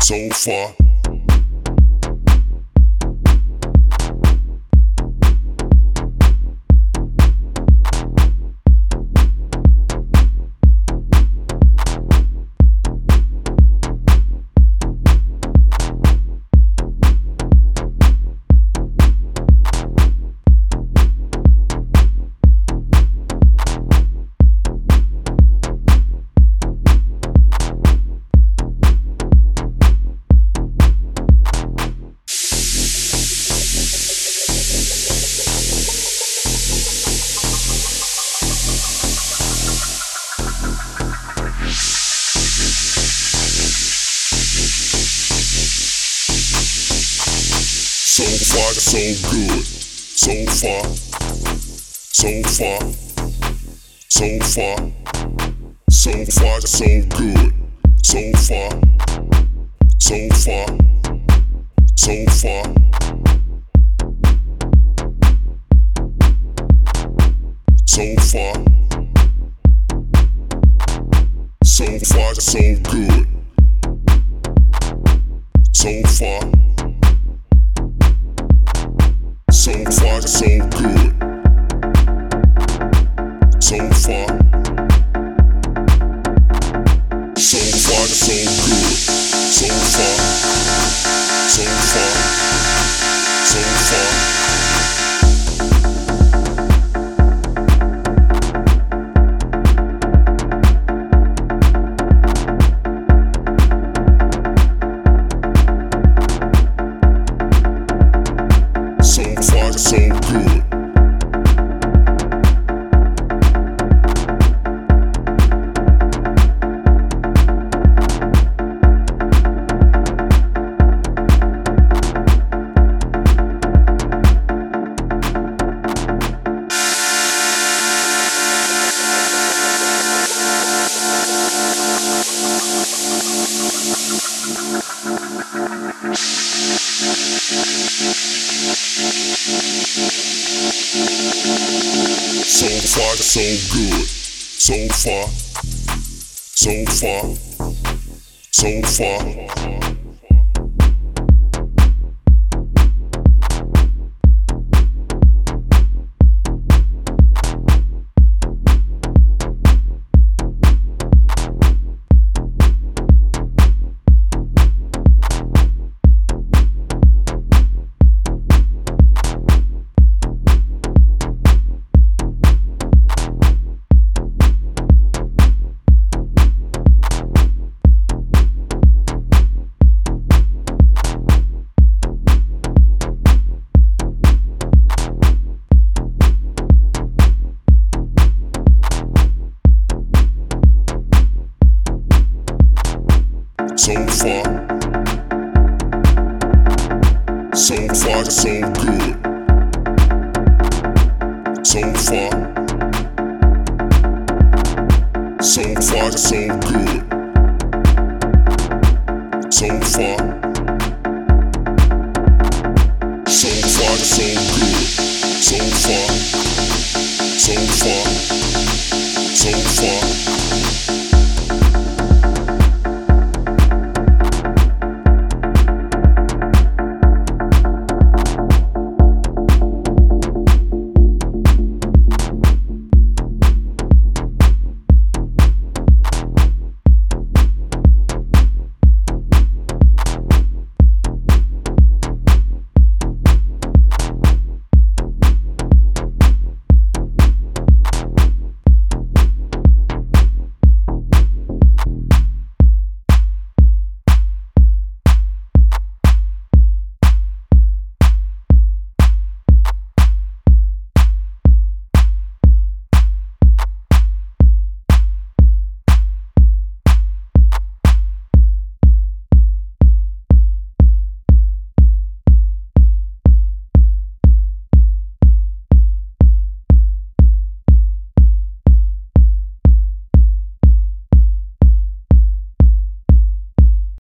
so far. So far, so good. So far, so far, so far, so far, so good. So far, so far, so far. So far, so far, so good. So far. So far, so good. So far. So far, so good. So far. So far. So far. So far, so good. So far, so good. So far, so far, so far. So far, so far, so good. So far, so far, so good. So far, so far, so good. So far, so far, so far.